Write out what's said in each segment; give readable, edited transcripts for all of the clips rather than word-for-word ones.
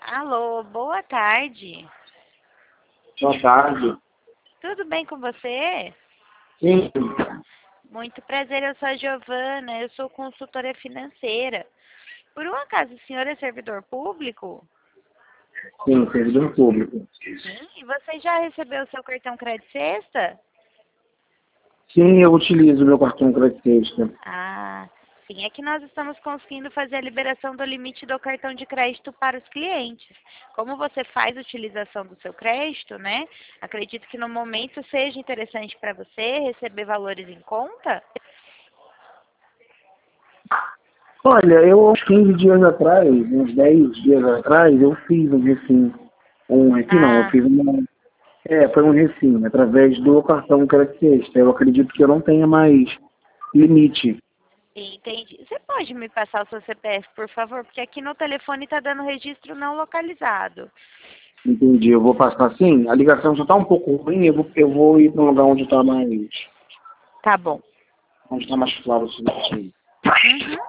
Alô, boa tarde. Boa tarde. Tudo bem com você? Sim, Muito prazer, eu sou a Giovana, eu sou consultora financeira. Por um acaso o senhor é servidor público? sim, servidor público. Sim. E você já recebeu o seu cartão Crédito Sexta? Sim, eu utilizo meu cartão Crédito Extra. Ah, sim, é que nós estamos conseguindo fazer a liberação do limite do cartão de crédito para os clientes. Como você faz a utilização do seu crédito, né? Acredito que no momento seja interessante para você receber valores em conta. Olha, eu uns 15 dias atrás, uns 10 dias atrás, eu fiz um recim. Eu Ah, fiz foi um recim, através do cartão Crédito Extra. Eu acredito que eu não tenha mais limite. entendi. Você pode me passar o seu CPF, por favor? Porque aqui no telefone está dando registro não localizado. Entendi, eu vou passar assim. A ligação já está um pouco ruim, eu vou ir para um lugar Tá bom. onde tá mais claro o suficiente. Uhum.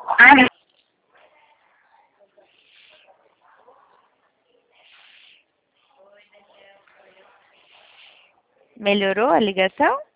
Melhorou a ligação?